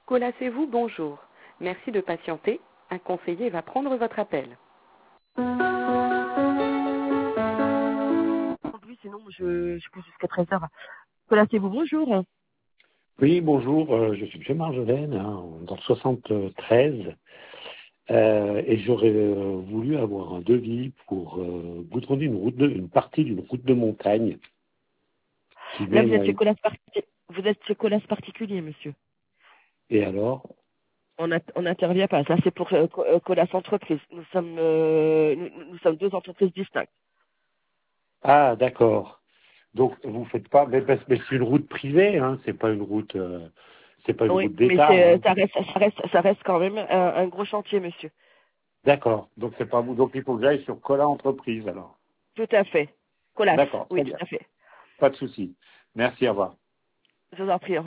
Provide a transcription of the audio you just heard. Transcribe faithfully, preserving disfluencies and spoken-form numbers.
Colacez-vous, bonjour. Merci de patienter. Un conseiller va prendre votre appel. Oui, sinon, je, je pousse jusqu'à treize heures. Colacez-vous, bonjour. Oui, bonjour, euh, je suis M. Marjolaine, hein, dans le soixante-treize, euh, et j'aurais euh, voulu avoir un devis pour euh, goudronner une, route de, une partie d'une route de montagne qui Là, vous mène êtes à chez une... Colas, parti- vous êtes chez Colas particulier, monsieur. Et alors? On a- on n'intervient pas. Ça, c'est pour euh, Co- euh, Colas entreprise. Nous sommes, euh, nous, nous sommes deux entreprises distinctes. Ah, d'accord. Donc, vous faites pas... Mais, parce- mais c'est une route privée, hein, c'est pas une route... euh, c'est pas une Oui, route mais d'État, c'est, euh, hein. ça reste, ça reste, ça reste quand même un, un gros chantier, monsieur. D'accord. Donc, c'est pas vous. Donc, il faut que j'aille sur Cola Entreprise, alors. Tout à fait. Colas, D'accord, oui, très tout bien. à fait. Pas de souci. Merci, au revoir. Je vous en prie.